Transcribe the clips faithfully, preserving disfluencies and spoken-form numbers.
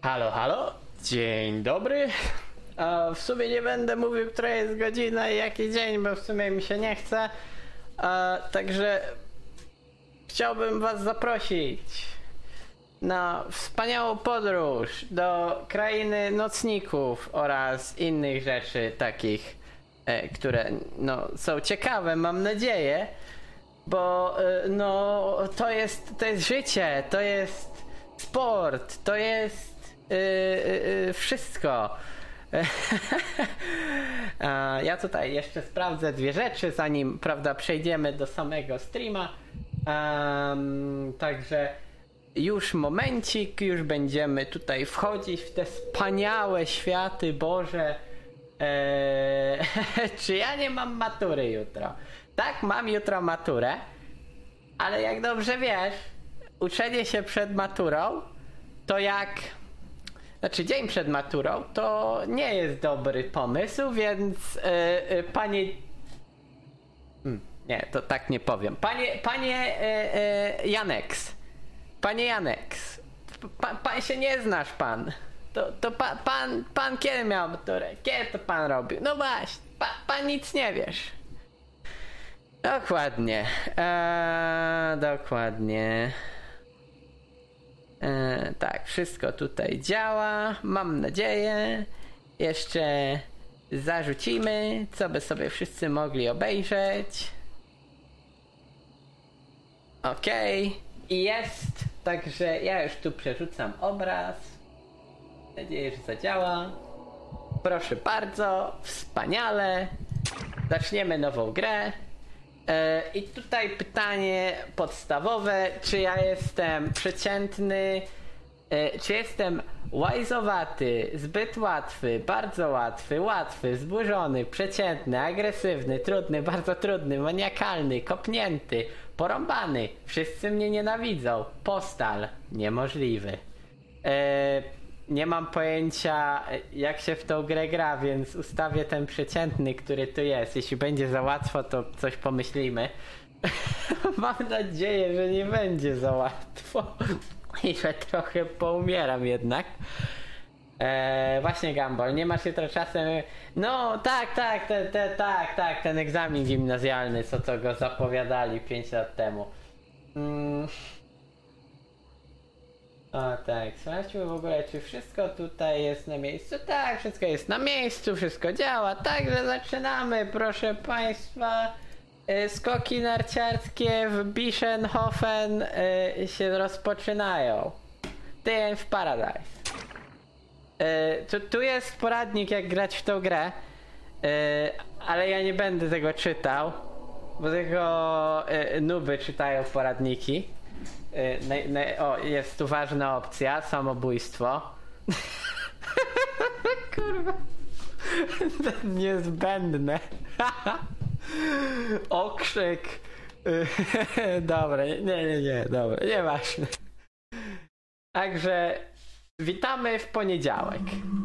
Halo, halo, dzień dobry. A w sumie nie będę mówił, która jest godzina i jaki dzień, bo w sumie mi się nie chce. A, także chciałbym was zaprosić na wspaniałą podróż do krainy nocników oraz innych rzeczy takich, e, które no, są ciekawe, mam nadzieję, bo e, no to jest, to jest życie, to jest sport, to jest Yy, yy, wszystko. A ja tutaj jeszcze sprawdzę dwie rzeczy, zanim, prawda, przejdziemy do samego streama. Um, także już momencik, już będziemy tutaj wchodzić w te wspaniałe światy Boże. Eee, czy ja nie mam matury jutro? Tak, mam jutro maturę, ale jak dobrze wiesz, uczenie się przed maturą to jak... Znaczy dzień przed maturą to nie jest dobry pomysł, więc yy, yy, panie... Hmm, nie, to tak nie powiem. Panie, panie yy, yy, Janeks. Panie Janeks. Pa, pan się nie znasz pan. To, to pa, pan, pan kiedy miał maturę? Kiedy to pan robił? No właśnie, pa, pan nic nie wiesz. Dokładnie. Eee, dokładnie. E, tak, wszystko tutaj działa, mam nadzieję. Jeszcze zarzucimy, co by sobie wszyscy mogli obejrzeć. Okej, okay. I jest, także ja już tu przerzucam obraz. Mam nadzieję, że zadziała. Proszę bardzo, wspaniale. Zaczniemy nową grę. I tutaj pytanie podstawowe, czy ja jestem przeciętny, czy jestem łajzowaty, zbyt łatwy, bardzo łatwy, łatwy, zburzony, przeciętny, agresywny, trudny, bardzo trudny, maniakalny, kopnięty, porąbany, wszyscy mnie nienawidzą, postal, niemożliwy. Nie mam pojęcia, jak się w tą grę gra, więc ustawię ten przeciętny, który tu jest. Jeśli będzie za łatwo, to coś pomyślimy. Mam nadzieję, że nie będzie za łatwo i że trochę poumieram jednak. Eee, właśnie Gumball, nie masz jutro czasem... No tak, tak, te, te, tak, tak, ten egzamin gimnazjalny, co to go zapowiadali pięć lat temu. Mm. O tak, sprawdźmy w ogóle, czy wszystko tutaj jest na miejscu. Tak, wszystko jest na miejscu, wszystko działa. Także zaczynamy, proszę państwa. Yy, skoki narciarskie w Bischenhofen yy, się rozpoczynają. Day w Paradise. Yy, tu, tu jest poradnik, jak grać w tą grę. Yy, ale ja nie będę tego czytał, bo tylko yy, nuby czytają poradniki. Ne, ne, o, jest tu ważna opcja, samobójstwo. Kurwa. Niezbędne. Okrzyk. Dobra, nie, nie, nie, dobra, nieważne. Także witamy w poniedziałek.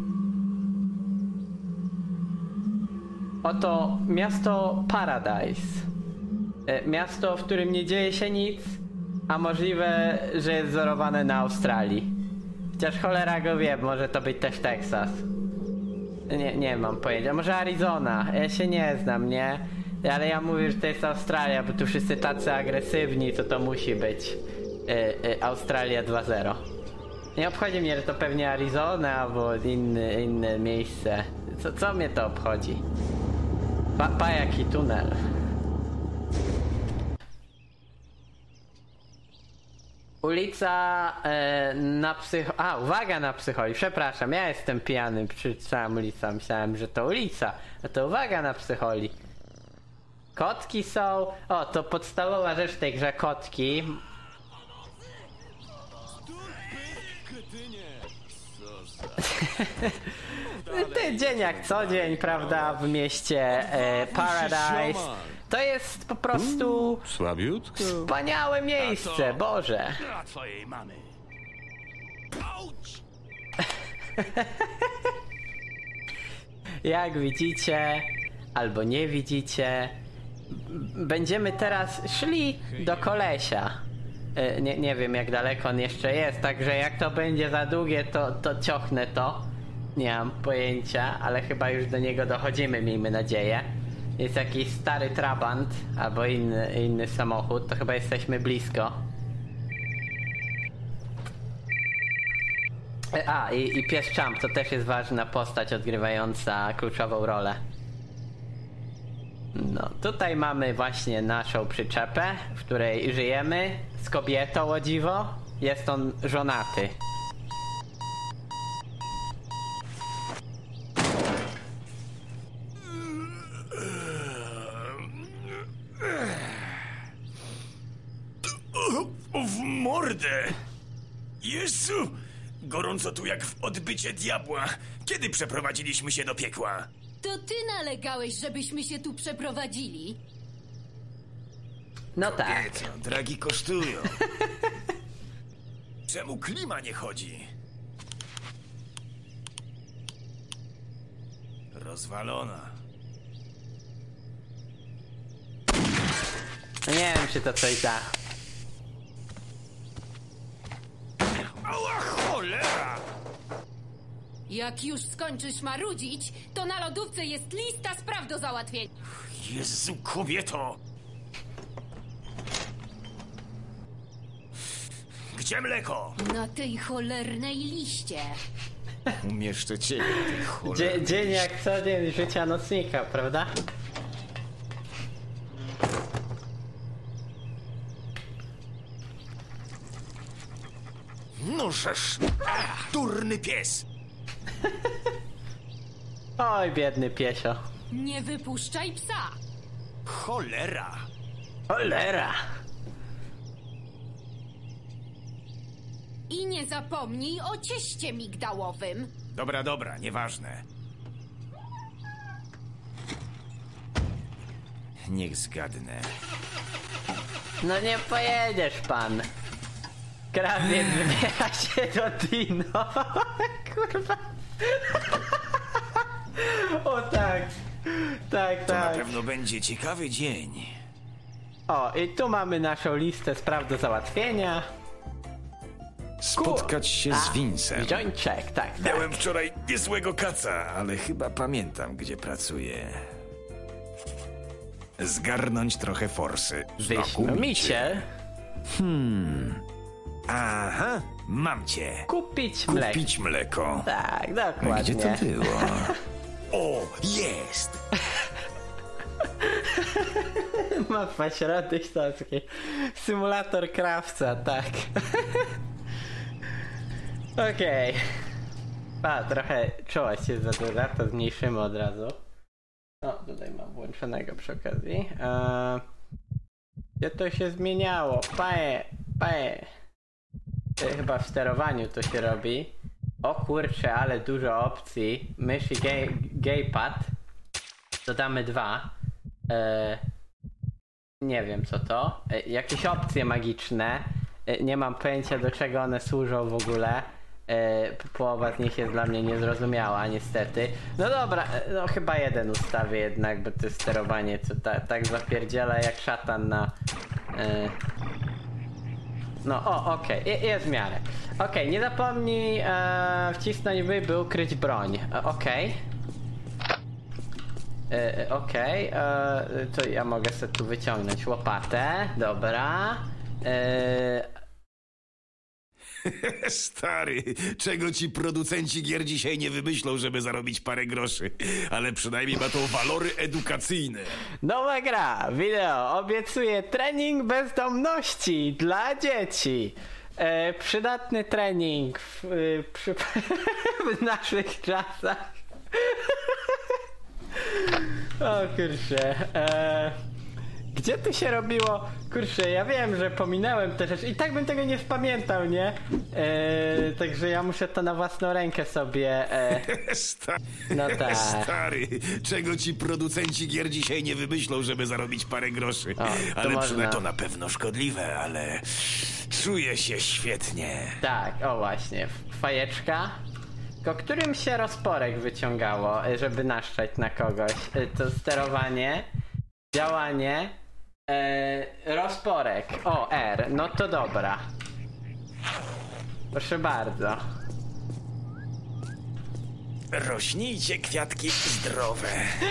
Oto miasto Paradise. Miasto, w którym nie dzieje się nic, a możliwe, że jest wzorowane na Australii. Chociaż cholera go wie, może to być też Teksas. Nie, nie mam pojęcia. Może Arizona. Ja się nie znam, nie? Ale ja mówię, że to jest Australia, bo tu wszyscy tacy agresywni, to to musi być y, y, Australia dwa zero. Nie obchodzi mnie, że to pewnie Arizona albo inny, inne miejsce. Co, co mnie to obchodzi? Pa, pa jaki tunel. Ulica e, na psycho... A, uwaga na psycholi. Przepraszam, ja jestem pijany. Przeczytałem ulicę, myślałem, że to ulica. A to uwaga na psycholi. Kotki są... O, to podstawowa rzecz w tej grze, kotki. Ty dzień jak co dzień, prawda, w mieście e, Paradise. To jest po prostu Słabiutko. wspaniałe miejsce, Boże. Dla twojej mamy. Jak widzicie, albo nie widzicie, będziemy teraz szli do kolesia. E, nie, nie wiem jak daleko on jeszcze jest, także jak to będzie za długie, to, to ciochnę to. Nie mam pojęcia, ale chyba już do niego dochodzimy, miejmy nadzieję. Jest jakiś stary Trabant albo inny, inny samochód, to chyba jesteśmy blisko. A, i, i pies Champ to też jest ważna postać odgrywająca kluczową rolę. No, tutaj mamy właśnie naszą przyczepę, w której żyjemy z kobietą, o dziwo. Jest on żonaty. O, w mordę! Jezu! Gorąco tu jak w odbycie diabła. Kiedy przeprowadziliśmy się do piekła? To ty nalegałeś, żebyśmy się tu przeprowadzili. No tak. Kobieto, dragi kosztują. Czemu klima nie chodzi? Rozwalona. No nie wiem, czy to coś da. Ała cholera! Jak już skończysz marudzić, to na lodówce jest lista spraw do załatwienia. Jezu, kobieto! Gdzie mleko? Na tej cholernej liście. Umieszczę ciebie, ty cholera. Dzie dzień jak co dzień życia nocnika, prawda? No żeż! Ach, durny pies! Oj, biedny piesio. Nie wypuszczaj psa. Cholera! Cholera! I nie zapomnij o cieście migdałowym. Dobra, dobra, nieważne. Niech zgadnę. No nie pojedziesz pan. Krawiec wybiera się do Dino. Kurwa. O tak. Tak, To na tak. pewno będzie ciekawy dzień. O, i tu mamy naszą listę spraw do załatwienia. Spotkać się z Vincem. Joint check, tak, tak. Miałem wczoraj niezłego kaca, ale chyba pamiętam, gdzie pracuję. Zgarnąć trochę forsy. Wyśmienicie. Aha, mam cię. Kupić mleko. Kupić mleko. Tak, dokładnie. Gdzie to było? O, jest! Mapa środek śląskiej. Symulator krawca, tak. Okej. Okay. A, trochę czołość jest za duża, to zmniejszymy od razu. O, tutaj mam włączonego przy okazji. Eee, gdzie to się zmieniało? Pae, pae. To chyba w sterowaniu to się robi. O kurczę, ale dużo opcji. Mysz i gay, gaypad. Dodamy dwa. Eee, nie wiem co to. Eee, jakieś opcje magiczne. Eee, nie mam pojęcia do czego one służą w ogóle. Eee, połowa z nich jest dla mnie niezrozumiała niestety. No dobra, e, no chyba jeden ustawię jednak, bo to jest sterowanie co ta, tak zapierdziela jak szatan na... Eee, no o, okej, okay. jest w miarę. Okej, okay, nie zapomnij e, wcisnąć wy, by ukryć broń. E, okej. Okay. E, okej, okay. To ja mogę sobie tu wyciągnąć łopatę. Dobra. E... Stary, czego ci producenci gier dzisiaj nie wymyślą, żeby zarobić parę groszy. Ale przynajmniej ma to walory edukacyjne. Nowa gra, wideo, obiecuję trening bezdomności dla dzieci. E, przydatny trening w, y, przy, w naszych czasach. O kurczę. E, gdzie tu się robiło? Kurczę, ja wiem, że pominąłem te rzeczy i tak bym tego nie spamiętał, nie? E, także ja muszę to na własną rękę sobie... E, Sta- no tak. Stary, czego ci producenci gier dzisiaj nie wymyślą, żeby zarobić parę groszy. O, to ale można. przynajmniej to na pewno szkodliwe, ale czuję się świetnie. Tak, o właśnie, fajeczka. Tylko którym się rozporek wyciągało, żeby naszczać na kogoś? To sterowanie, działanie, E, rozporek. O, R. No to dobra. Proszę bardzo. Rośnijcie kwiatki zdrowe.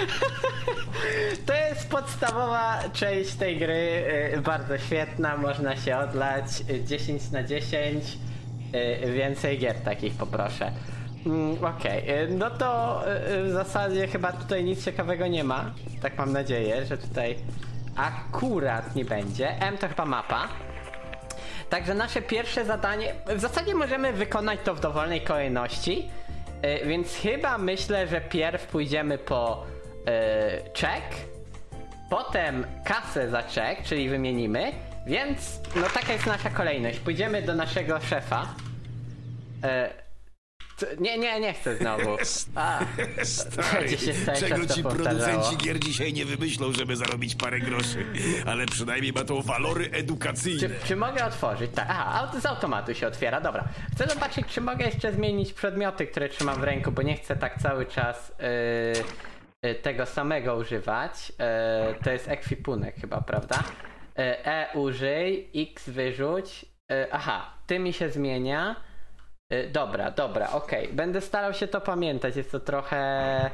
To jest podstawowa część tej gry, y, bardzo świetna, można się odlać, y, dziesięć na dziesięć, y, więcej gier takich poproszę. Mm, Okej, okay. No to y, w zasadzie chyba tutaj nic ciekawego nie ma, tak mam nadzieję, że tutaj akurat nie będzie. M to chyba mapa. Także nasze pierwsze zadanie, w zasadzie możemy wykonać to w dowolnej kolejności. Yy, więc chyba myślę, że pierw pójdziemy po yy, check, potem kasę za check, czyli wymienimy, więc no taka jest nasza kolejność. Pójdziemy do naszego szefa. Yy, t- nie, nie, nie chcę znowu. A, Stary, się cały czego czas ci to powtarzało. producenci gier dzisiaj nie wymyślą, żeby zarobić parę groszy. Ale przynajmniej ma to walory edukacyjne. Czy, czy mogę otworzyć? Tak, aha, aut- z automatu się otwiera, dobra. Chcę zobaczyć, czy mogę jeszcze zmienić przedmioty, które trzymam w ręku, bo nie chcę tak cały czas yy, yy, tego samego używać. Yy, to jest ekwipunek chyba, prawda? Yy, E użyj, X wyrzuć. Yy, aha, ty mi się zmienia. Yy, dobra, dobra, okej. Okay. Będę starał się to pamiętać, jest to trochę...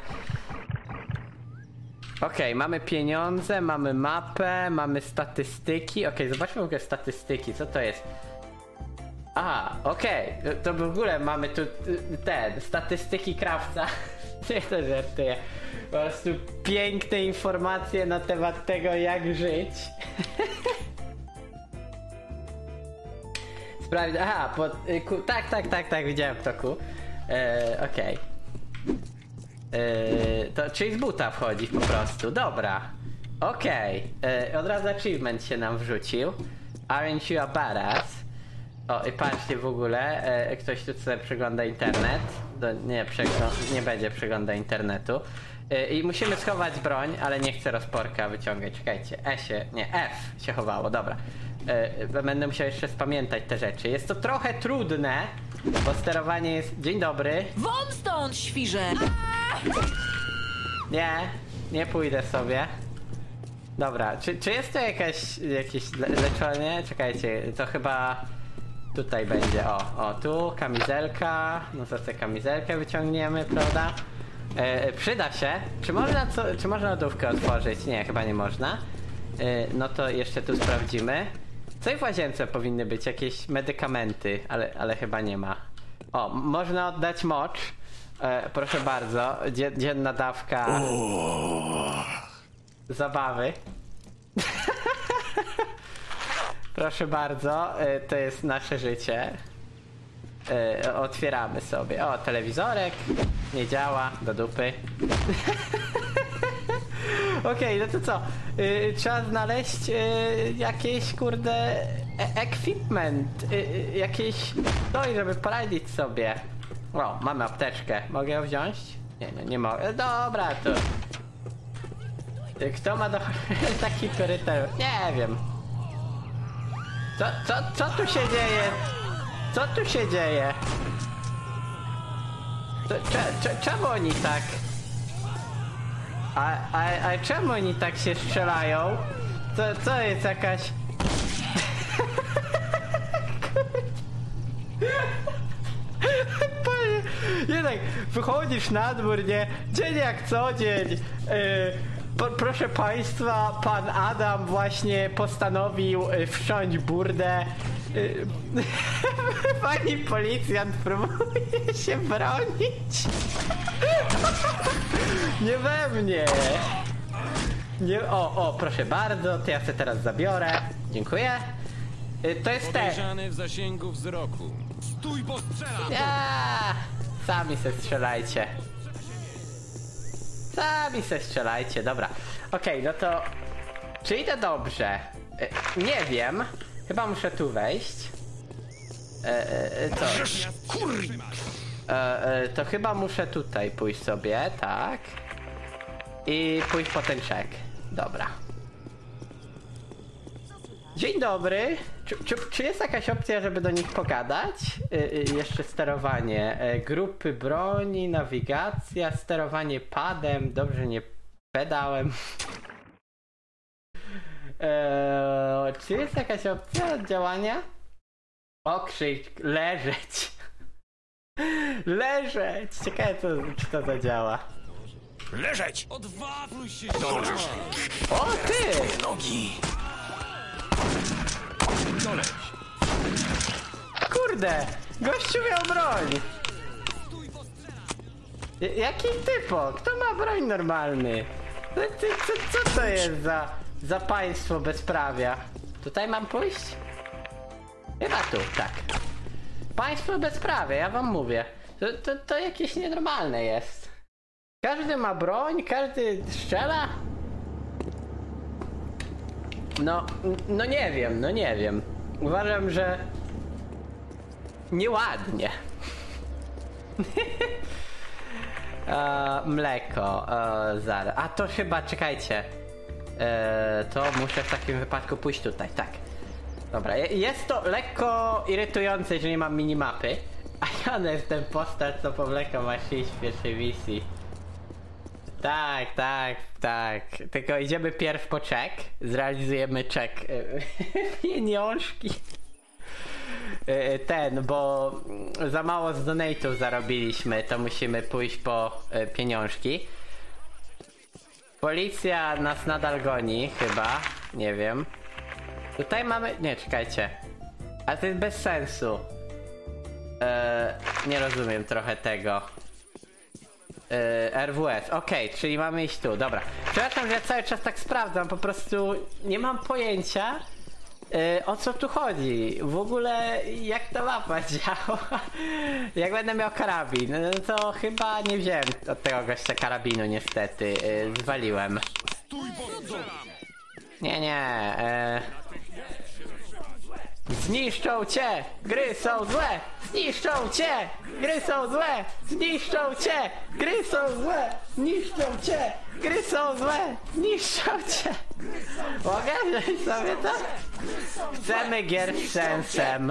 Okej, okay, mamy pieniądze, mamy mapę, mamy statystyki. Okej, okay, zobaczmy w ogóle statystyki, co to jest? Aha, okej, okay. To w ogóle mamy tu te statystyki krawca. Nie to żartuję. Po prostu piękne informacje na temat tego, jak żyć. Sprawdź, aha, po, ku, tak, tak, tak, tak, widziałem w toku. E, okej. Okay. Yy, to czyli z buta wchodzi po prostu, dobra. Okej, okay. Yy, od razu achievement się nam wrzucił. Aren't you a badass? O, i patrzcie w ogóle, yy, ktoś tu sobie przegląda internet. Do, nie, przeglą- nie będzie przegląda internetu. Yy, I musimy schować broń, ale nie chcę rozporka wyciągać. Czekajcie, E się, nie, F się chowało, dobra. Yy, będę musiał jeszcze spamiętać te rzeczy. Jest to trochę trudne, bo sterowanie jest... Dzień dobry. Won stąd, świrze! Nie, nie pójdę sobie. Dobra, czy, czy jest to jakaś, jakieś le leczenie? Czekajcie, to chyba tutaj będzie, o, o, tu kamizelka, no to sobie kamizelkę wyciągniemy, prawda? E, przyda się. Czy można, co, czy można lodówkę otworzyć? Nie, chyba nie można. E, no to jeszcze tu sprawdzimy. Co i w łazience powinny być? Jakieś medykamenty, ale, ale chyba nie ma. O, można oddać mocz. E, proszę bardzo, Dzie dzienna dawka zabawy. Proszę bardzo, e, to jest nasze życie. E, otwieramy sobie. O, telewizorek. Nie działa, do dupy. Okej, okay, no to co? Yy, trzeba znaleźć yy, jakieś, kurde, e equipment, yy, jakieś coś, żeby poradzić sobie. O, mamy apteczkę. Mogę ją wziąć? Nie, nie, nie mogę. Dobra, to... Kto ma do... taki priorytet? Nie wiem. Co, co, co tu się dzieje? Co tu się dzieje? To, cze, cze, czemu oni tak... A, a, a czemu oni tak się strzelają? Co, co jest jakaś... Panie, jednak wychodzisz na dwór, nie? Dzień jak co dzień. Yy, po, proszę państwa, pan Adam właśnie postanowił yy, wszcząć burdę. Yy, pani policjant próbuje się bronić. Nie we mnie. Nie, o, o, proszę bardzo, to ja sobie teraz zabiorę. Dziękuję. Yy, to jest te. Podejrzany w zasięgu wzroku. Stój, bo strzelam! Ja, sami se strzelajcie. Sami se strzelajcie, dobra. Okej, okay, no to... Czy idę dobrze? E, nie wiem. Chyba muszę tu wejść. E, e, co? E, e, to chyba muszę tutaj pójść sobie, tak. I pójść po ten check. Dobra. Dzień dobry. Czy, czy, czy jest jakaś opcja, żeby do nich pogadać? Yy, yy, jeszcze sterowanie. Yy, grupy broni, nawigacja, sterowanie padem. Dobrze, nie pedałem. Eee, czy jest jakaś opcja działania? Okrzyk, leżeć. Leżeć! Ciekawe co, czy to zadziała. Leżeć! Odwafluj się, Dążysz. ściema! O ty! Nogi! Koleś! Kurde! Gościu miał broń! J- Jaki typo? Kto ma broń normalny? Co, co, co to jest za, za państwo bezprawia? Tutaj mam pójść? Chyba tu, tak. Państwo bezprawia, ja wam mówię. To, to, to jakieś nienormalne jest. Każdy ma broń, każdy strzela. No, no nie wiem, no nie wiem. Uważam, że nieładnie. e, mleko, e, zaraz. A to chyba, czekajcie. E, to muszę w takim wypadku pójść tutaj, tak. Dobra, je- jest to lekko irytujące, że nie mam minimapy. A ja jestem postać, co po mleko ma iść w pierwszej misji. Tak, tak, tak. Tylko idziemy pierw po czek. Zrealizujemy czek. Pieniążki. E, Ten, bo za mało z donate'ów zarobiliśmy, to musimy pójść po e, pieniążki. Policja nas nadal goni, chyba. Nie wiem. Tutaj mamy... Nie, czekajcie. Ale to jest bez sensu. E, nie rozumiem trochę tego. E, R W S, okej, czyli mamy iść tu, dobra. Przepraszam, że ja cały czas tak sprawdzam, po prostu nie mam pojęcia e, o co tu chodzi. W ogóle jak ta mapa działa. Jak będę miał karabin, no to chyba nie wziąłem od tego gościa karabinu niestety. E, zwaliłem. Stój, bo strzelam! Nie, nie. E... Zniszczą cię! Gry są złe! Zniszczą cię! Gry są złe! Zniszczą cię! Gry są złe! Zniszczą cię! Gry są złe! Zniszczą cię! Mogę wziąć sobie to? Chcemy gier z sensem.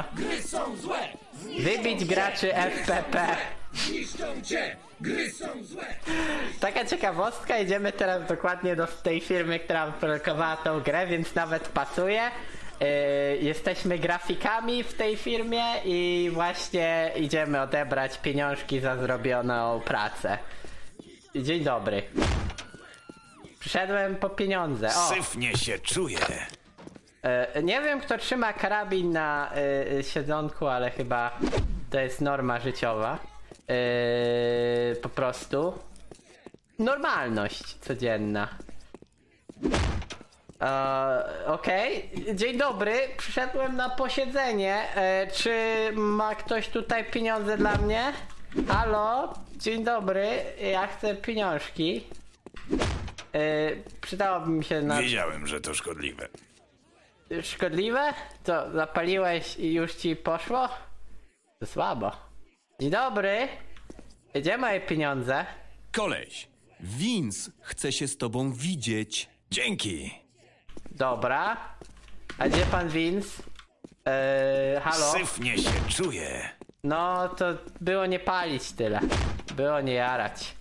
Wybić graczy F P P. Zniszczą cię! Gry są złe! Taka ciekawostka, idziemy teraz dokładnie do tej firmy, która wyprodukowała tą grę, więc nawet pasuje. Yy, jesteśmy grafikami w tej firmie i właśnie idziemy odebrać pieniążki za zrobioną pracę. Dzień dobry. Przyszedłem po pieniądze. O, Syfnie się czuję. yy, nie wiem kto trzyma karabin na yy, siedzonku, ale chyba to jest norma życiowa. Yy, po prostu normalność codzienna. Eee, Okej, dzień dobry, przyszedłem na posiedzenie. Eee, czy ma ktoś tutaj pieniądze dla mnie? Halo, dzień dobry, ja chcę pieniążki. Eee, przydałoby mi się na... Wiedziałem, że to szkodliwe. Szkodliwe? Co, zapaliłeś i już ci poszło? To słabo. Dzień dobry, gdzie moje pieniądze? Koleś! Vince chce się z tobą widzieć. Dzięki. Dobra. A gdzie pan Vince? Eee, halo? Syfnie się czuję. No to było nie palić tyle. Było nie jarać.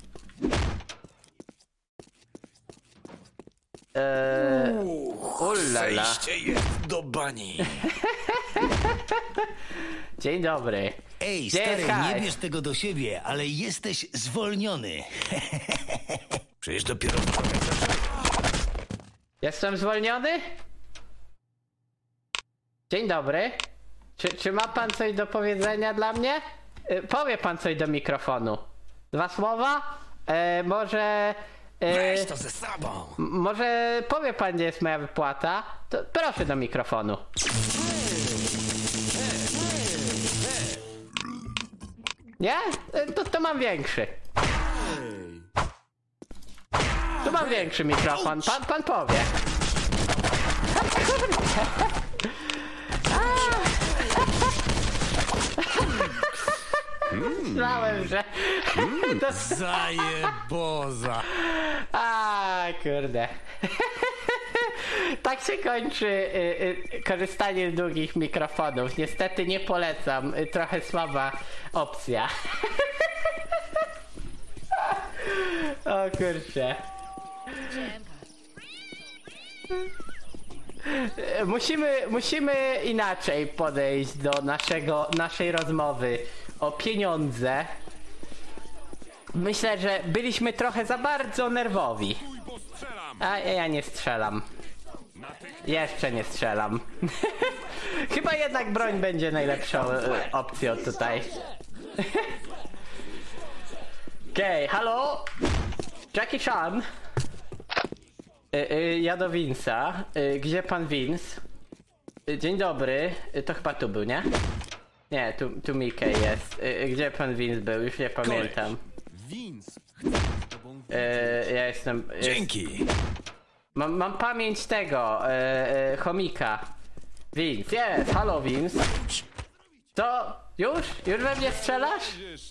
Eee, ulala. Zejście jest do bani. Dzień dobry. Ej, Gdzie stary, jest hajs? nie bierz tego do siebie, ale jesteś zwolniony. Przecież dopiero... Jestem zwolniony? Dzień dobry. Czy, czy ma pan coś do powiedzenia dla mnie? E, powie pan coś do mikrofonu. Dwa słowa? E, może... E, Weź to ze sobą. m- może powie pan, gdzie jest moja wypłata? To proszę do mikrofonu. Nie? E, To, to mam większy. Tu mam większy mikrofon. Pan, pan powie. Myślałem, że... To... Zajeboza! A, kurde. Tak się kończy y, y, korzystanie z długich mikrofonów. Niestety nie polecam. Y, trochę słaba opcja. O kurczę. Musimy, musimy inaczej podejść do naszego, naszej rozmowy o pieniądze. Myślę, że byliśmy trochę za bardzo nerwowi. A ja nie strzelam. Jeszcze nie strzelam. Chyba jednak broń będzie najlepszą e, opcją tutaj. Okej, okay, halo? Jackie Chan? Y, y, ja do Vince'a. Y, gdzie pan Vince? Y, dzień dobry. Y, to chyba tu był, nie? Nie, tu, tu Mickey jest. Y, gdzie pan Vince był? Już nie pamiętam. Vince. Y, ja jestem... Jest... Dzięki. Mam, mam pamięć tego, y, y, chomika. Vince, jest. Halo Vince. To... Już? Już we mnie strzelasz?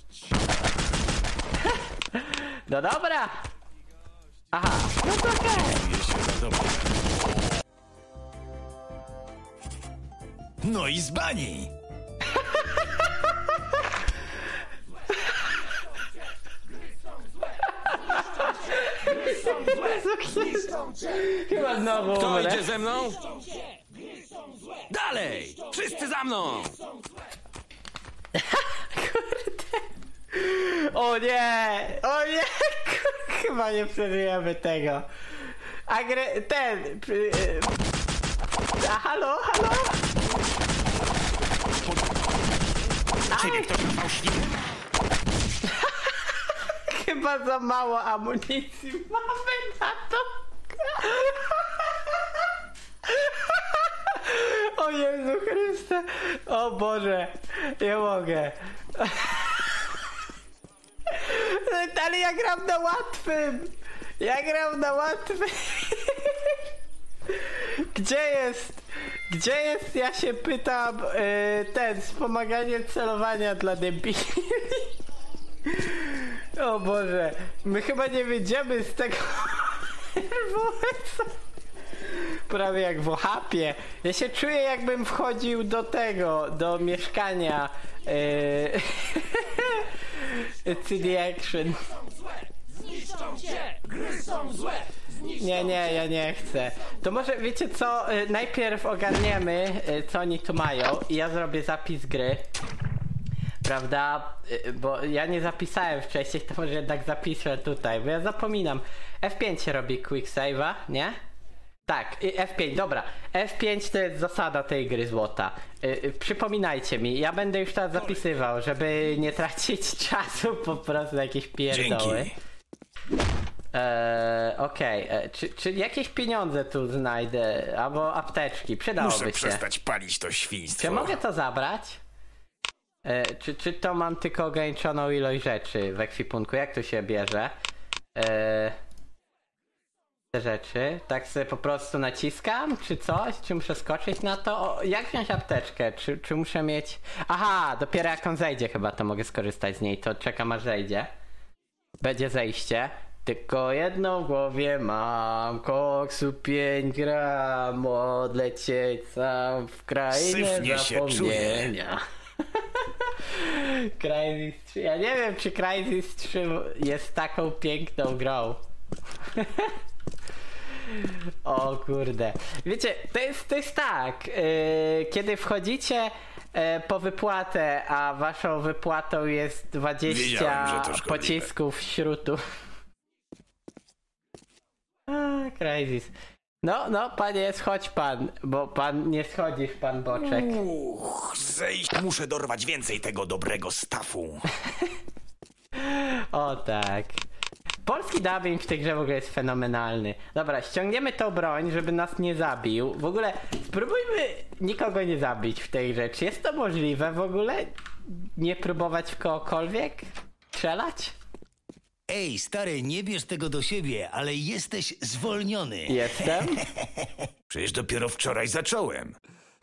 No dobra. Aha, no to okej. No i z bani! Chyba znowu Kto umrę. idzie ze mną? Dalej! Wszyscy za mną! O nie! O nie! Chyba nie przeżyjemy tego. Agre... ten... y, A halo, halo? Ciebie ktoś na fałszniku? Chyba za mało amunicji mamy na to. O Jezu Chryste. O Boże. Nie mogę. Ale ja gram na łatwym. Ja gram na łatwym. Gdzie jest? Gdzie jest, ja się pytam, yy, ten, wspomaganie celowania dla debili? O Boże, my chyba nie wyjdziemy z tego. Prawie jak w ochapie. Ja się czuję, jakbym wchodził do tego, do mieszkania yy, C D Action. Zniszczą cię! Gry są złe! Nie, nie, ja nie chcę. To może wiecie co, yy, najpierw ogarniemy, yy, co oni tu mają i ja zrobię zapis gry. Prawda? Yy, bo ja nie zapisałem wcześniej, to może jednak zapiszę tutaj, bo ja zapominam. F pięć się robi quick save'a, nie? Tak, F pięć, dobra. F pięć to jest zasada tej gry złota. Yy, przypominajcie mi, ja będę już teraz zapisywał, żeby nie tracić czasu po prostu na jakieś pierdoły. Dzięki. Eee, okej, okay. czy, czy jakieś pieniądze tu znajdę? Albo apteczki, przydałoby Muszę się. przestać palić to świństwo. Czy mogę to zabrać? Eee, czy, czy to mam tylko ograniczoną ilość rzeczy w ekwipunku? Jak to się bierze? Eee, te rzeczy? Tak sobie po prostu naciskam? Czy coś? Czy muszę skoczyć na to? O, jak wziąć apteczkę? Czy, czy muszę mieć... Aha, dopiero jak on zejdzie chyba, to mogę skorzystać z niej. To czekam aż zejdzie. Będzie zejście. Tylko jedną w głowie mam, koksu pięć gram, odlecieć sam w krainę Syfnie się zapomnienia. Crysis trzy, ja nie wiem, czy Crysis trzy jest taką piękną grą. O kurde. Wiecie, to jest, to jest tak, yy, kiedy wchodzicie yy, po wypłatę, a waszą wypłatą jest dwadzieścia Wiedziałem, że to szkodliwe. pocisków śrutu. A, Crysis. No, no, panie, schodź pan, bo pan nie schodzisz, pan Boczek. Uch, zejść. Muszę dorwać więcej tego dobrego stafu. O tak. Polski dubbing w tej grze w ogóle jest fenomenalny. Dobra, ściągniemy tą broń, żeby nas nie zabił. W ogóle spróbujmy nikogo nie zabić w tej grze. Czy jest to możliwe w ogóle? Nie próbować w kogokolwiek strzelać? Ej, stary, nie bierz tego do siebie, ale jesteś zwolniony. Jestem. Przecież dopiero wczoraj zacząłem.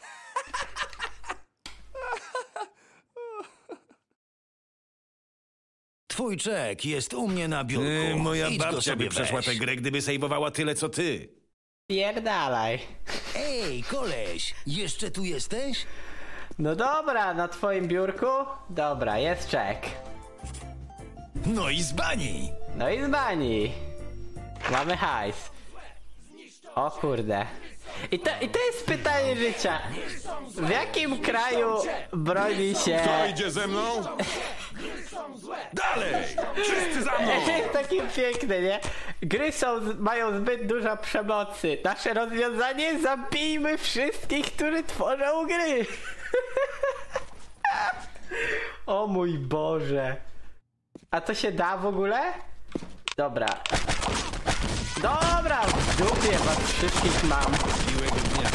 Twój czek jest u mnie na biurku. Yy, moja Idź go babcia sobie by przeszła weź. tę grę, gdyby sejwowała tyle, co ty. Pierdalaj. Ej, koleś, jeszcze tu jesteś? No dobra, na twoim biurku? Dobra, jest czek. No i z bani! No i z bani. Mamy hajs. O kurde. I to, I to jest pytanie życia. W jakim kraju broni się... Kto idzie ze mną? Dalej! Wszyscy za mną! To jest takie piękne, nie? Gry są, mają zbyt dużo przemocy. Nasze rozwiązanie: zabijmy wszystkich, którzy tworzą gry. O mój Boże. A to się da w ogóle? Dobra. Dobra, w dupie was wszystkich mam. Miłego dnia.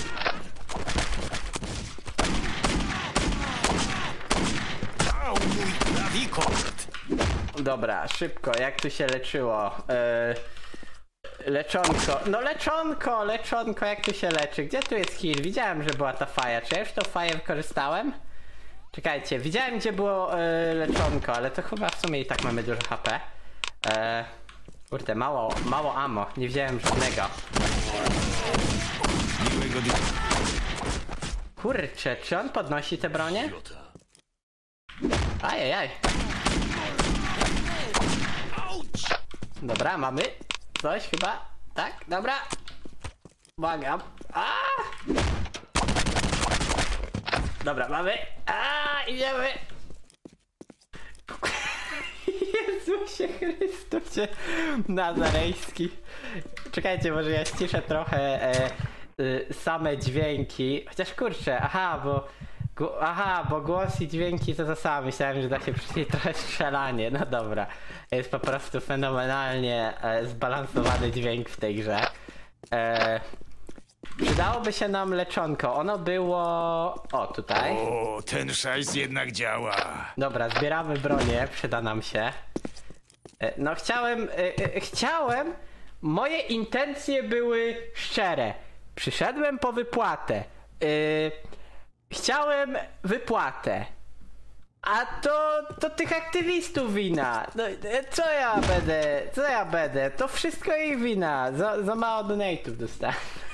Au, mój klawikord! Dobra, szybko, jak tu się leczyło? Yy, leczonko. No leczonko, leczonko, jak tu się leczy? Gdzie tu jest heal? Widziałem, że była ta faja. Czy ja już tą faję wykorzystałem? Czekajcie, widziałem, gdzie było yy, leczonko, ale to chyba w sumie i tak mamy dużo H P. Yy, kurde, mało, mało ammo, nie wziąłem żadnego. Miłego dnia. Kurczę, czy on podnosi te bronie? Ajajaj. Dobra, mamy coś chyba. Tak, dobra. Błagam. A! Dobra, mamy. A, idziemy. Jezusie Chrystusie Nazarejski. Czekajcie, może ja ściszę trochę e, e, same dźwięki. Chociaż kurczę, aha, bo aha, bo głos i dźwięki to to samo. Myślałem, że da się przycisnąć trochę strzelanie. No dobra. Jest po prostu fenomenalnie e, zbalansowany dźwięk w tej grze. E, przydałoby się nam leczonko. Ono było... O, tutaj. O, ten szajs jednak działa. Dobra, zbieramy bronię. Przyda nam się. E, no chciałem... E, e, chciałem... Moje intencje były szczere. Przyszedłem po wypłatę. E, chciałem wypłatę. A to, to tych aktywistów wina. No, co ja będę, co ja będę? To wszystko ich wina. Za, za mało donate'ów dostałem.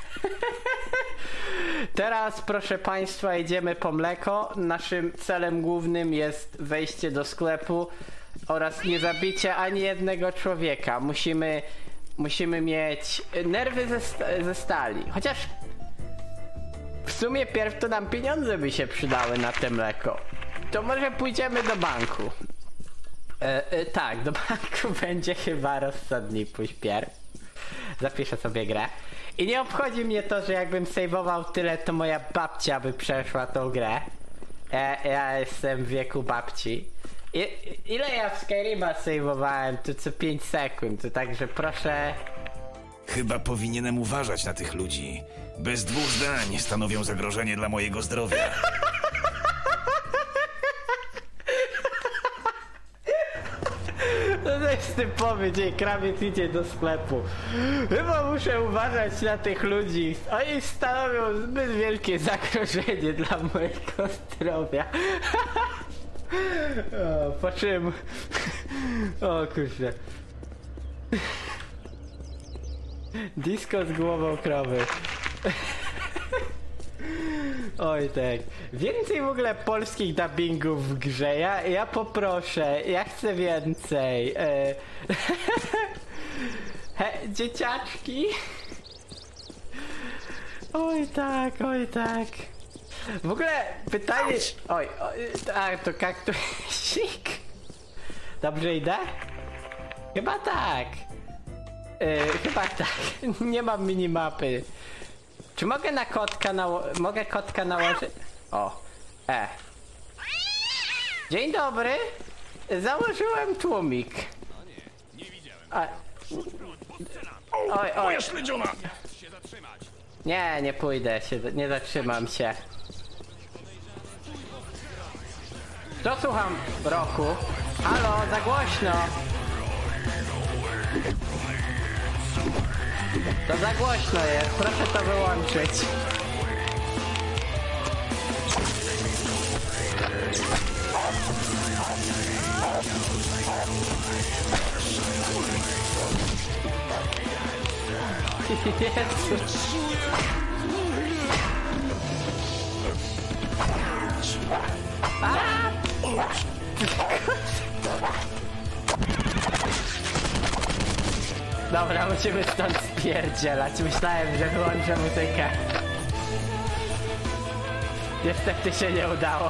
Teraz, proszę państwa, idziemy po mleko. Naszym celem głównym jest wejście do sklepu oraz nie zabicie ani jednego człowieka. Musimy, musimy mieć nerwy ze, sta ze stali. Chociaż w sumie pierw to nam pieniądze by się przydały na te mleko. To może pójdziemy do banku. E, e, tak, do banku będzie chyba rozsądniej pójść pierw. Zapiszę sobie grę. I nie obchodzi mnie to, że jakbym saveował tyle, to moja babcia by przeszła tą grę. Ja, ja jestem w wieku babci. I, ile ja w Skyrima saveowałem? To co pięć sekund, to także proszę... Chyba powinienem uważać na tych ludzi. Bez dwóch zdań stanowią zagrożenie dla mojego zdrowia. No to jest typowy dzień, krawiec idzie do sklepu. Chyba muszę uważać na tych ludzi. Oni stanowią zbyt wielkie zagrożenie dla mojego zdrowia. O, po czym... O kurczę. Disco z głową krowy. Oj tak. Więcej w ogóle polskich dubbingów w grze. Ja, ja poproszę. Ja chcę więcej. E... He, dzieciaczki. Oj tak, oj tak. W ogóle pytanie... Oj, oj a to kaktusik. Dobrze idę? Chyba tak. E, chyba tak. Nie mam minimapy. Czy mogę na kotka nało... Mogę kotka nałożyć? O. E. Dzień dobry. Założyłem tłumik. A... Oj, oj. Moja śledziona! Nie, nie pójdę się, nie zatrzymam się. Co słucham, Roku? Halo, za głośno. To za głośno jest, proszę to wyłączyć. Jezu. A! Dobra, musimy stąd spierdzielać. Myślałem, że wyłączę muzykę. Niestety się nie udało.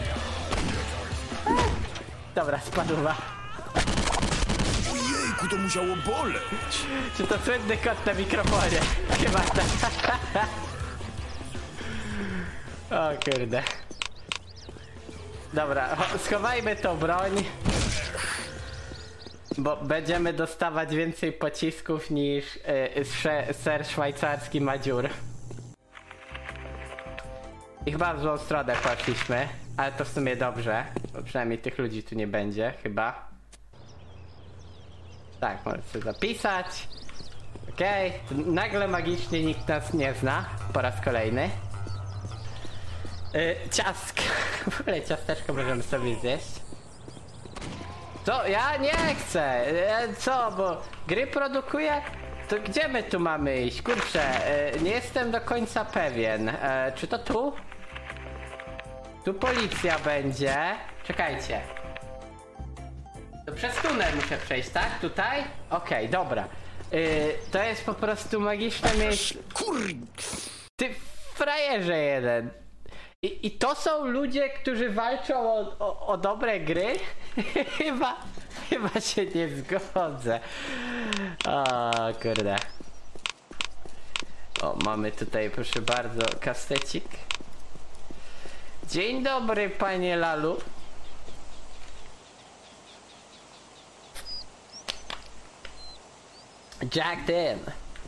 Dobra, spadła. Ojejku, to musiało boleć. Czy to słynny kot na mikrofonie? Chyba tak. O kurde. Dobra, schowajmy tą broń. Bo będziemy dostawać więcej pocisków niż yy, ser szwajcarski Madziur. I chyba w złą stronę poszliśmy, ale to w sumie dobrze, bo przynajmniej tych ludzi tu nie będzie, chyba. Tak, możesz sobie zapisać. Okej, okay. Nagle magicznie nikt nas nie zna, po raz kolejny. Yy, ciastka, w ogóle ciasteczko możemy sobie zjeść. Co? Ja nie chcę! E, co? Bo gry produkuje? To gdzie my tu mamy iść? Kurczę, e, nie jestem do końca pewien. E, czy to tu? Tu policja będzie. Czekajcie. To przez tunel muszę przejść, tak? Tutaj? Okej, okay, dobra. E, to jest po prostu magiczne miejsce. Kur... Ty frajerze jeden. I, I to są ludzie, którzy walczą o, o, o dobre gry? chyba, chyba się nie zgodzę. O kurde. O, mamy tutaj, proszę bardzo, kastecik. Dzień dobry, panie Lalu. Jacked in.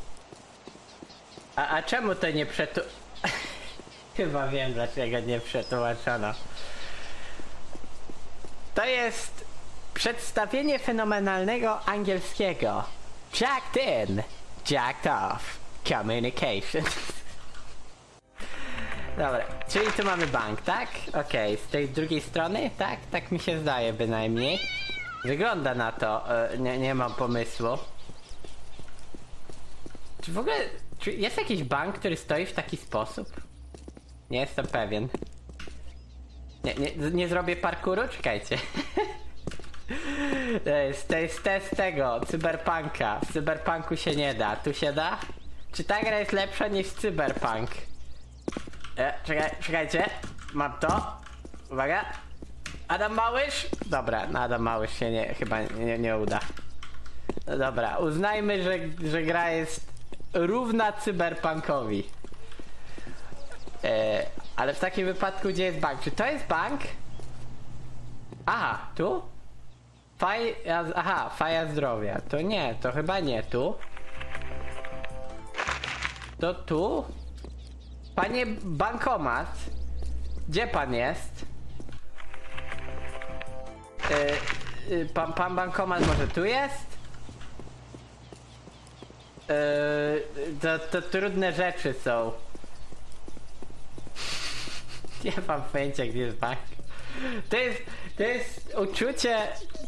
A, a czemu to nie przetu... Chyba wiem, dlaczego nie przetłumaczono. To jest przedstawienie fenomenalnego angielskiego. Jacked in, jacked off, communication. Dobra, czyli tu mamy bank, tak? Okej, okay. Z tej drugiej strony? Tak, tak mi się zdaje bynajmniej. Wygląda na to, nie, nie mam pomysłu. Czy w ogóle, czy jest jakiś bank, który stoi w taki sposób? Nie jestem pewien. Nie, nie, nie zrobię parkouru? Czekajcie. To jest, to jest test tego, cyberpunka. W cyberpunku się nie da. Tu się da? Czy ta gra jest lepsza niż cyberpunk? E, czekaj, czekajcie. Mam to. Uwaga. Adam Małysz? Dobra, no Adam Małysz się nie, chyba nie, nie uda. No dobra, uznajmy, że, że gra jest równa cyberpunkowi. E, ale w takim wypadku gdzie jest bank? Czy to jest bank? Aha, tu? Faj... Aha, faja zdrowia. To nie, to chyba nie tu. To tu? Panie bankomat. Gdzie pan jest? E, e, pan, pan bankomat może tu jest? E, to, to trudne rzeczy są. Nie mam pojęcia, gdzie jest bank. To jest, to jest uczucie...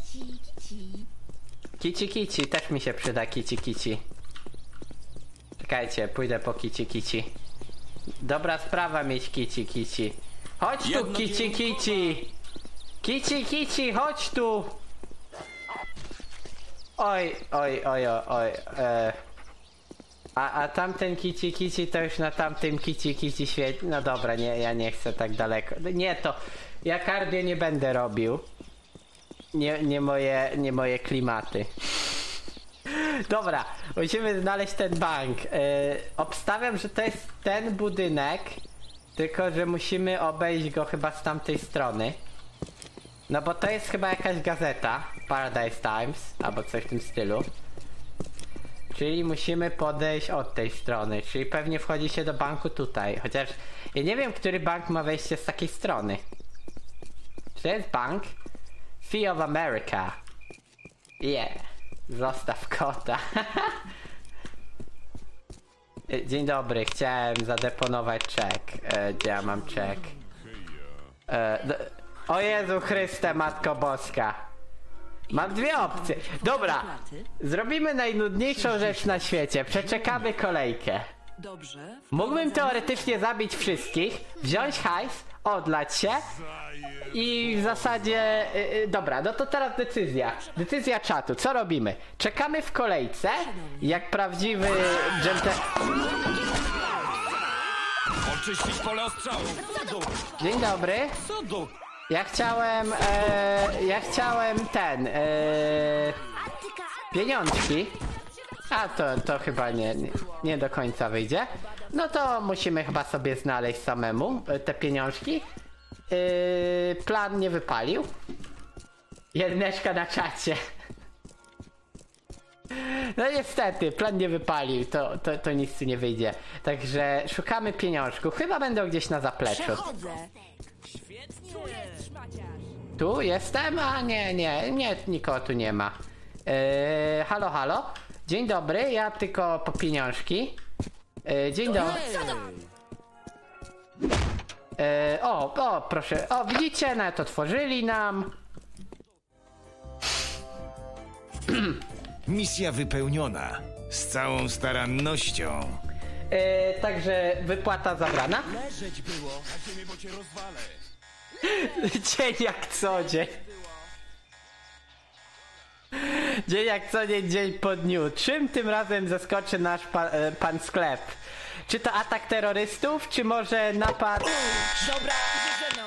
Kici kici, też mi się przyda kici kici. Czekajcie, pójdę po kici kici. Dobra sprawa mieć kici kici. Chodź tu kici kici! Kici kici, chodź tu! Oj, oj, oj, oj, oj. E... A, a tamten kici kici to już na tamtym kici kici świeci. No dobra, nie, ja nie chcę tak daleko. Nie to, ja cardio nie będę robił. Nie, nie moje, nie moje klimaty. Dobra, musimy znaleźć ten bank. Yy, obstawiam, że to jest ten budynek, tylko że musimy obejść go chyba z tamtej strony. No bo to jest chyba jakaś gazeta, Paradise Times, albo coś w tym stylu. Czyli musimy podejść od tej strony, czyli pewnie wchodzi się do banku tutaj, chociaż ja nie wiem, który bank ma wejście z takiej strony. Czy to jest bank? Fee of America. Yeah. Zostaw kota. Dzień dobry, chciałem zadeponować czek. E, gdzie ja mam czek? E, o Jezu Chryste, Matko Boska. Mam dwie opcje. Dobra, zrobimy najnudniejszą rzecz na świecie. Przeczekamy kolejkę. Dobrze. Mógłbym teoretycznie zabić wszystkich, wziąć hajs, odlać się i w zasadzie... Yy, dobra, no to teraz decyzja. Decyzja czatu. Co robimy? Czekamy w kolejce, jak prawdziwy dżentel... Oczyścić pole ostrzału. Dzień dobry. Cudu. Ja chciałem... E, ja chciałem ten... E, pieniążki. A to, to chyba nie, nie, nie do końca wyjdzie. No to musimy chyba sobie znaleźć samemu te pieniążki. Yy, plan nie wypalił. Jedneczka na czacie. No niestety, plan nie wypalił. To, to, to nic tu nie wyjdzie. Także szukamy pieniążków. Chyba będą gdzieś na zapleczu. Przechodzę. Tu jestem? A nie, nie, nie, nikogo tu nie ma. Yy, halo, halo. Dzień dobry, ja tylko po pieniążki. Yy, dzień dobry. Yy, o, o, proszę. O, widzicie, nawet otworzyli nam. Misja wypełniona. Z całą starannością. Yy, także wypłata zabrana. Leżeć było. Na ziemię, bo cię rozwalę. Dzień jak co dzień. Dzień jak co dzień, dzień po dniu. Czym tym razem zaskoczy nasz pan, e, pan sklep? Czy to atak terrorystów, czy może napad... Dobra, idzie ze mną.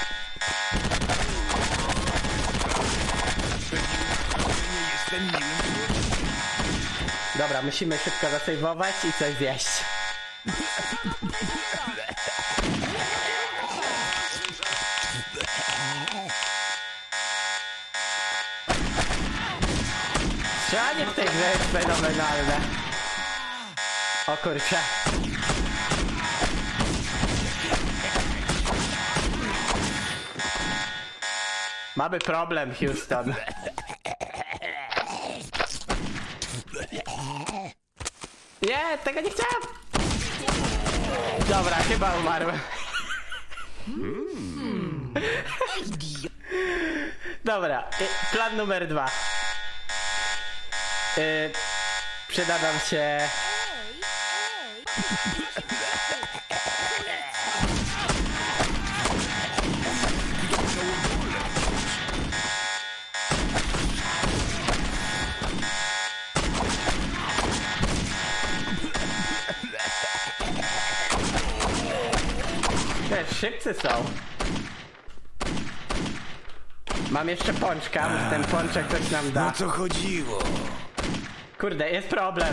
Nie jestem miłym. Dobra, musimy szybko zasejwować i coś zjeść. Strzelanie w tej grze jest fenomenalne. O kurczę. Mamy problem, Houston. Nie, tego nie chciałem. Dobra, chyba umarłem. Dobra, y, plan numer dwa. Yy, przyda nam się... Te szybcy są. Mam jeszcze pączka, może ten pączek coś nam da. O co chodziło? Kurde, jest problem.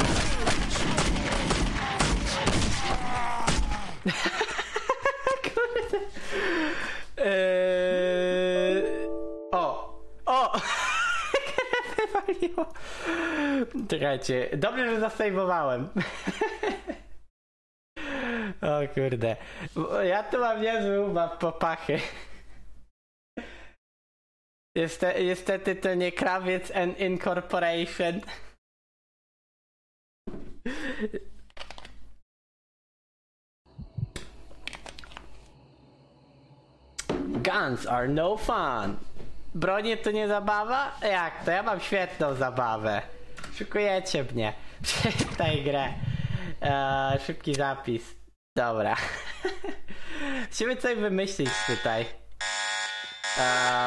Kurde. Eee... O! O! Wywaliło. Czekajcie, dobrze, że zasejwowałem. O kurde. Ja tu mam niezły ubaw popachy. Niestety, niestety to nie Krawiec and Incorporation. Guns are no fun. Bronie to nie zabawa? Jak to? Ja mam świetną zabawę. Szukujecie mnie w tej grę. Eee, szybki zapis. Dobra. Musimy coś wymyślić tutaj. Eee,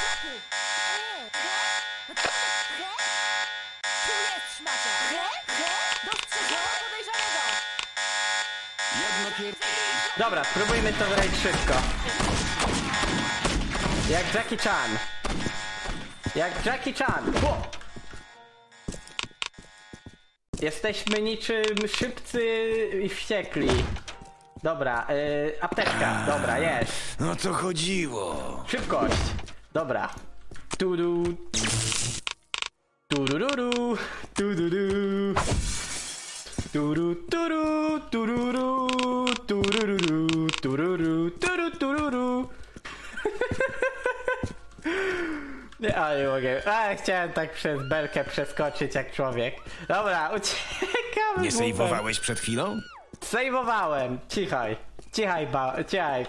Dobra, spróbujmy to zrobić szybko. Jak Jackie Chan. Jak Jackie Chan. Ło! Jesteśmy niczym szybcy i wściekli. Dobra, yy, apteczka. Dobra, jest. O co chodziło? Szybkość. Dobra. Tudu. Turururu. Tududu. Turu, turu, tururu, tururu, tururu, turu, tururu. Nie, ale nie mogę. A, chciałem tak przez belkę przeskoczyć jak człowiek. Dobra, uciekamy. Nie sejwowałeś przed chwilą? Sejwowałem. Cichaj. Cichaj, ba... Cichaj.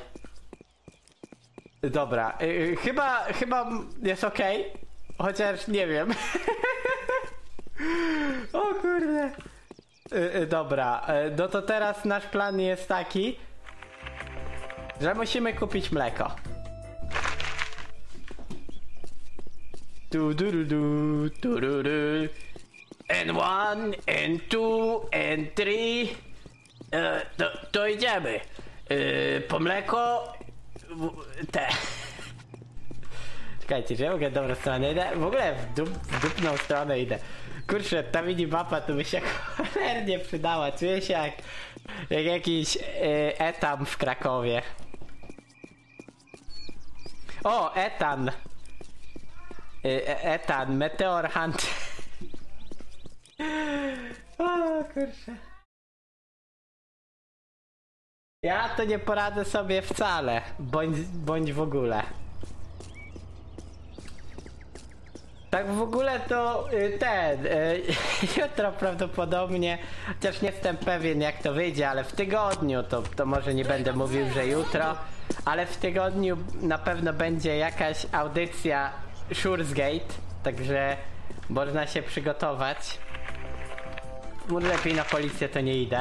Dobra. Y, chyba, chyba jest okej. Okay. Chociaż nie wiem. O kurde. Yy, dobra, yy, no to teraz nasz plan jest taki, że musimy kupić mleko. Du, du, du, du, du, du, du. And one, and two, and three. Yy, to, to idziemy. Yy, po mleko. W, te. Czekajcie, czy ja mogę w dobrą stronę idę? W ogóle w, dup, w dupną stronę idę. Kurczę, ta minimapa to by się cholernie przydała. Czuję się jak, jak jakiś yy, etam w Krakowie. O, etan. Yy, etan, Meteor Hunt. O, kurczę. Ja to nie poradzę sobie wcale, bądź, bądź w ogóle. Tak w ogóle to y, ten, y, jutro prawdopodobnie, chociaż nie jestem pewien jak to wyjdzie, ale w tygodniu, to, to może nie będę mówił, że jutro, ale w tygodniu na pewno będzie jakaś audycja Shur's Gate, także można się przygotować. Może lepiej na policję to nie idę.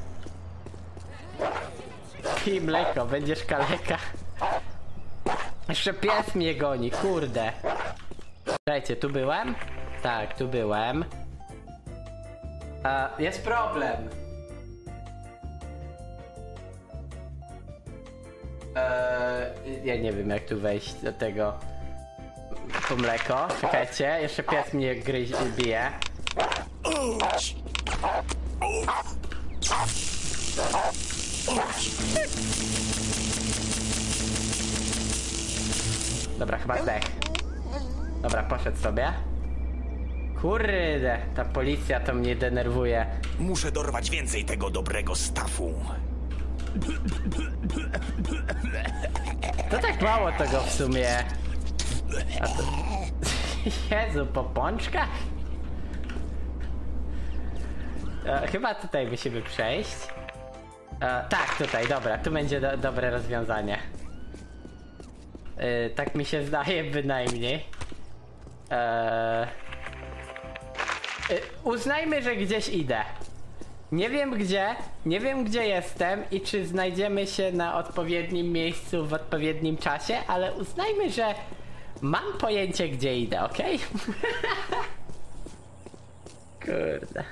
I mleko, będziesz kaleka. Jeszcze pies mnie goni, kurde. Słuchajcie, tu byłem? Tak, tu byłem. A, jest problem. Eee, ja nie wiem jak tu wejść do tego. Po mleko. Czekajcie, jeszcze pies mnie gryzie, bije. Dobra, chyba zdech. Dobra, poszedł sobie. Kurde, ta policja to mnie denerwuje. Muszę dorwać więcej tego dobrego stafu. To tak mało tego w sumie. A to... Jezu, po pączkach? E, chyba tutaj musimy przejść. E, tak, tutaj, dobra, tu będzie do, dobre rozwiązanie. E, tak mi się zdaje bynajmniej. E, e, uznajmy, że gdzieś idę. Nie wiem gdzie, nie wiem gdzie jestem i czy znajdziemy się na odpowiednim miejscu w odpowiednim czasie, ale uznajmy, że mam pojęcie gdzie idę, okej? Kurde.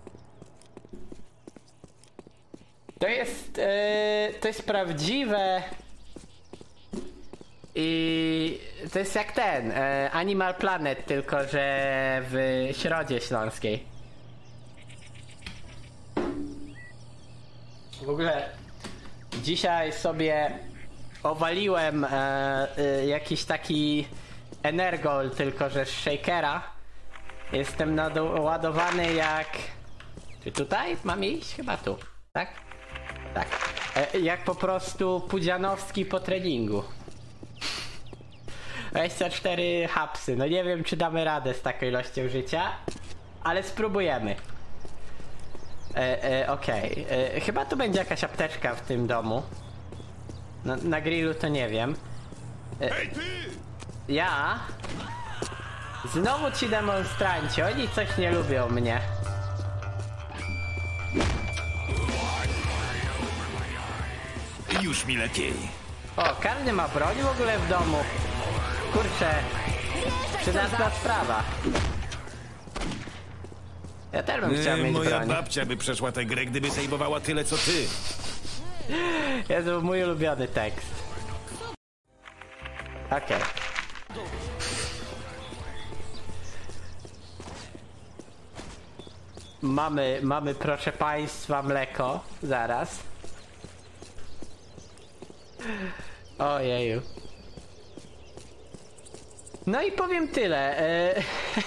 To jest, yy, to jest prawdziwe i to jest jak ten, yy, Animal Planet, tylko że w Środzie Śląskiej. W ogóle dzisiaj sobie owaliłem e, e, jakiś taki Energol, tylko że z Shakera. Jestem naładowany jak... Czy tutaj mam iść? Chyba tu, tak? Tak. E, jak po prostu Pudzianowski po treningu. dwadzieścia cztery hapsy. No nie wiem czy damy radę z taką ilością życia, ale spróbujemy. E, e, Okej, okay. Chyba tu będzie jakaś apteczka w tym domu. Na, na grillu to nie wiem. E, Hej ty! ja? Znowu ci demonstranci, oni coś nie lubią mnie. Już mi lepiej. O, każdy ma broń w ogóle w domu. Kurczę, przydatna sprawa. Ja też bym chciał Yy, mieć moja broń. babcia by przeszła tę grę, gdyby sejwowała tyle co ty. Jezu, mój ulubiony tekst. Okej. Okay. Mamy, mamy proszę państwa mleko. Zaraz. Ojeju. No i powiem tyle. E...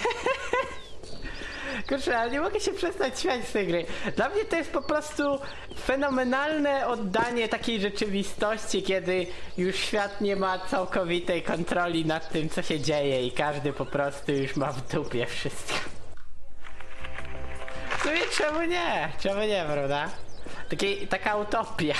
Kurczę, ale nie mogę się przestać śmiać z tej gry. Dla mnie to jest po prostu fenomenalne oddanie takiej rzeczywistości, kiedy już świat nie ma całkowitej kontroli nad tym, co się dzieje i każdy po prostu już ma w dupie wszystko. W sumie czemu nie? Czemu nie, prawda? Taki, taka utopia.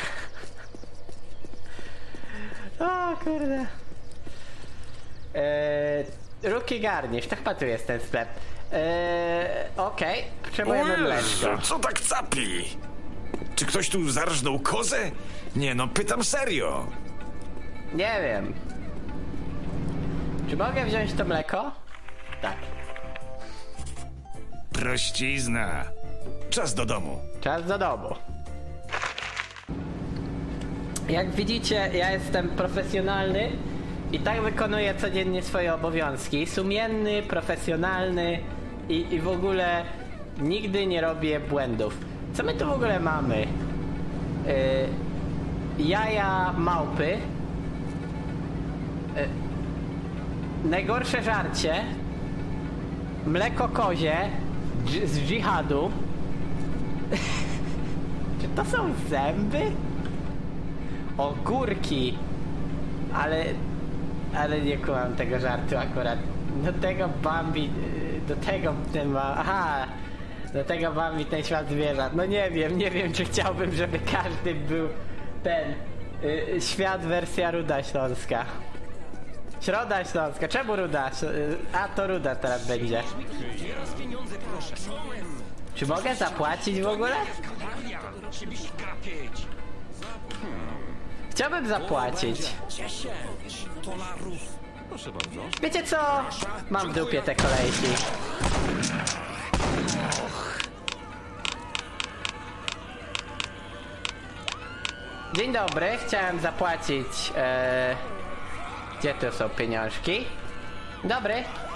O kurde. Eee, Ruki Garnisz, to chyba tu jest ten sklep. Eee, Okej, okay. Potrzebujemy mleczko. Co tak capi? Czy ktoś tu zarżnął kozę? Nie no, pytam serio. Nie wiem. Czy mogę wziąć to mleko? Tak. Prościzna. Czas do domu. Czas do domu. Jak widzicie, ja jestem profesjonalny i tak wykonuję codziennie swoje obowiązki. Sumienny, profesjonalny i, i w ogóle nigdy nie robię błędów. Co my tu w ogóle mamy? Yy, jaja małpy. Yy, najgorsze żarcie. Mleko kozie dż- z dżihadu. Czy to są zęby? Ogórki. Ale... Ale nie kumam tego żartu akurat. Do tego Bambi... Do tego ten ma... Aha! Do tego Bambi ten świat zwierząt. No nie wiem, nie wiem czy chciałbym, żeby każdy był ten... Y, świat wersja Ruda Śląska. Środa Śląska. Czemu Ruda? A to Ruda teraz będzie. Czy mogę zapłacić w ogóle? Chciałbym zapłacić. Wiecie co? Mam w dupie te kolejki. Dzień dobry, chciałem zapłacić. E... Gdzie tu są pieniążki? Dobry.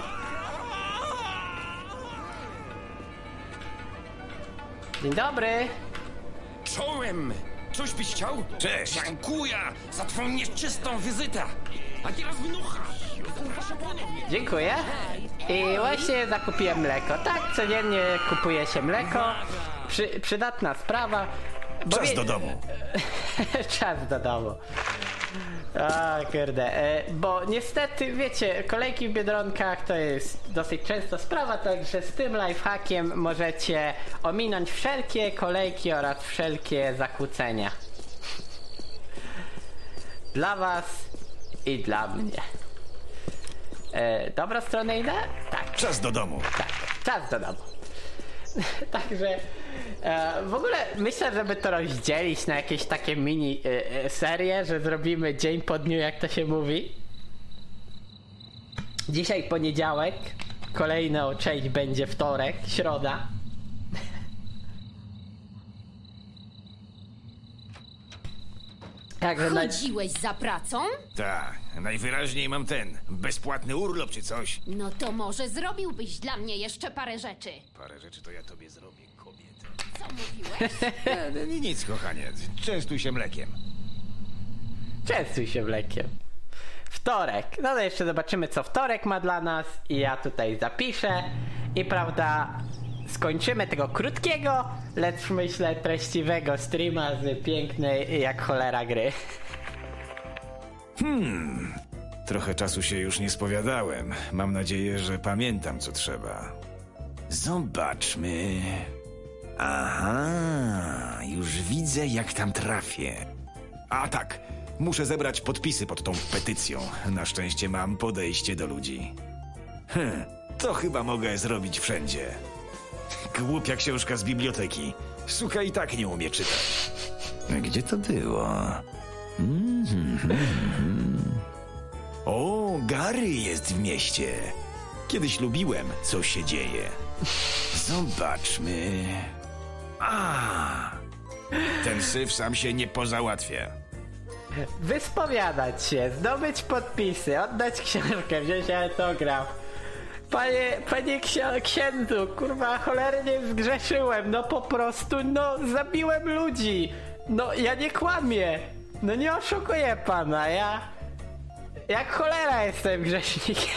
Dzień dobry. Czołem! Coś byś chciał? Cześć. Dziękuję za twą nieczystą wizytę. A teraz wnucha. Dziękuję. I właśnie zakupiłem mleko. Tak, codziennie kupuje się mleko. Przy, przydatna sprawa. Bo Czas wie... do domu. Czas do domu. O kurde, e, bo niestety, wiecie, kolejki w Biedronkach to jest dosyć często sprawa, także z tym lifehackiem możecie ominąć wszelkie kolejki oraz wszelkie zakłócenia. Dla was i dla mnie. E, dobra stronę idę? Tak. Czas do domu. Tak, czas do domu. Także e, w ogóle myślę, żeby to rozdzielić na jakieś takie mini e, e, serie, że zrobimy dzień po dniu, jak to się mówi. Dzisiaj poniedziałek, kolejną część będzie wtorek, środa. Także na... Chodziłeś za pracą? Tak, najwyraźniej mam ten, bezpłatny urlop czy coś. No to może zrobiłbyś dla mnie jeszcze parę rzeczy. Parę rzeczy to ja tobie zrobię, kobieta. Co mówiłeś? E, nic, kochaniec, częstuj się mlekiem. Częstuj się mlekiem. Wtorek. No to jeszcze zobaczymy, co wtorek ma dla nas. I ja tutaj zapiszę. I prawda, skończymy tego krótkiego, lecz myślę treściwego streama z pięknej jak cholera gry. Hmm, trochę czasu się już nie spowiadałem. Mam nadzieję, że pamiętam, co trzeba. Zobaczmy. Aha, już widzę, jak tam trafię. A tak, muszę zebrać podpisy pod tą petycją. Na szczęście mam podejście do ludzi. Hm, to chyba mogę zrobić wszędzie. Głupia książka z biblioteki. Suka i tak nie umie czytać. Gdzie to było? Mm-hmm. O, Gary jest w mieście. Kiedyś lubiłem, co się dzieje. Zobaczmy. A, ten syf sam się nie pozałatwia. Wyspowiadać się, zdobyć podpisy, oddać książkę, wziąć autograf. Panie, panie ksi- księdzu, kurwa, cholernie zgrzeszyłem, no po prostu, no zabiłem ludzi. No ja nie kłamię, no nie oszukuję pana, ja jak cholera jestem grzesznikiem.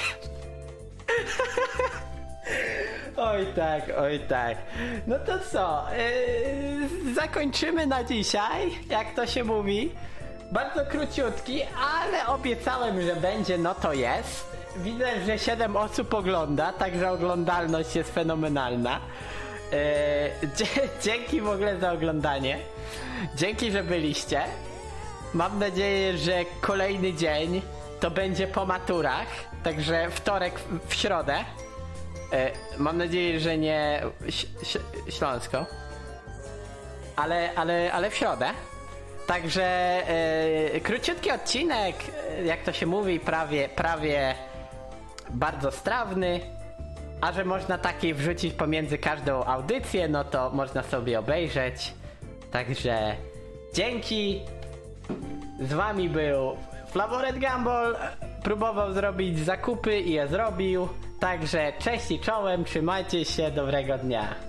Oj tak, oj tak. No to co, yy, zakończymy na dzisiaj, jak to się mówi. Bardzo króciutki, ale obiecałem, że będzie, no to jest. Widzę, że siedem osób ogląda, także oglądalność jest fenomenalna. Yy, dzie- dzięki w ogóle za oglądanie. Dzięki, że byliście. Mam nadzieję, że kolejny dzień to będzie po maturach, także wtorek w, w środę. E, mam nadzieję, że nie Ś Ś Śląsko. Ale, ale, ale w środę. Także e, króciutki odcinek, jak to się mówi, prawie, prawie bardzo strawny. A że można taki wrzucić pomiędzy każdą audycję, no to można sobie obejrzeć. Także dzięki. Z wami był Flavored Gumball. Próbował zrobić zakupy i je zrobił. Także cześć i czołem, trzymajcie się, dobrego dnia.